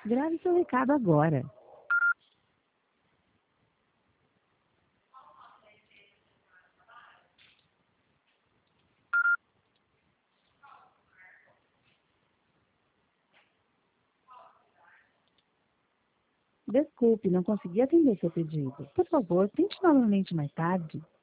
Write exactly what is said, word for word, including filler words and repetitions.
Grave seu recado agora. Desculpe, não consegui atender seu pedido. Por favor, tente novamente mais tarde.